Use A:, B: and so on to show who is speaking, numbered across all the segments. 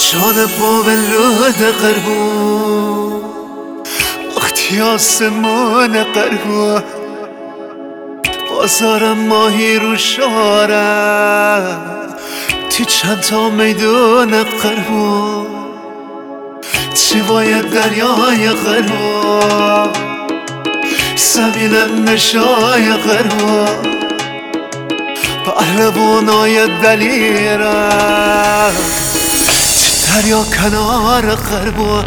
A: جان باولود قربون وقتی آسمان قربون بازارم ماهی رو شاره تو چند تا میدون قربون چی باید دریای قربون زمینم نشای قربون پهلوانای دلیرم دریا کنار قربون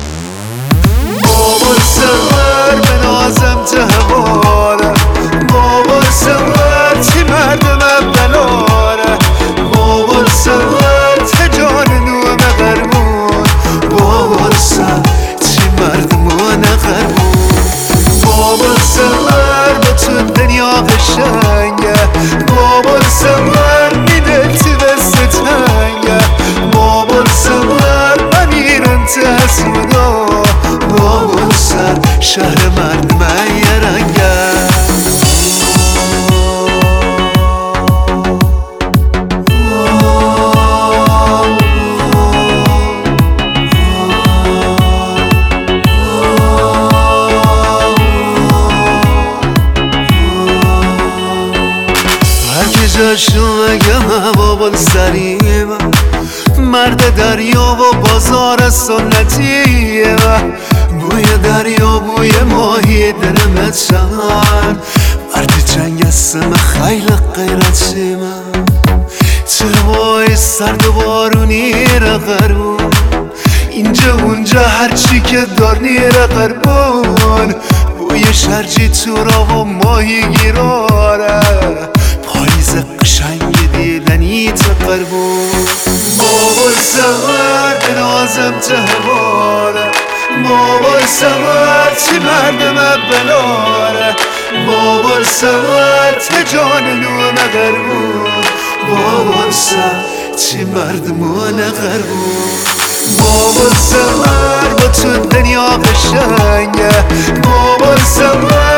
A: بابا سوار به نازم جواره بابا سوار چی مردم بلاره بابا سوار تجان نوم قربون بابا سوار چی مردمان قربون بابا سوار با تو دنیا قشنگه بابا سوار میده تی بسته تنگه بابا سوار امیرم تحسودا بابا سر شهر مردم یه رنگه جاشو مگم بابا سریم مرد دریا و بازار سنتیه بوی دریا بوی ماهی درمت شن مرد جنگ اسم خیلی غیرتی من چه سرد و بارونی را قربون اینجا اونجا هرچی که دار نیره قربون بوی شرجی تو را و ماهی گیراره پاییز قشنگ دیدنی تو قربون بابا سوار به نازم جواره بابا سوار چی مردم بلاره بابا سوار تجان نوم قربون بابا سوار چی مردمان قربون بابا سوار با تو دنیا قشنگه بابا سوار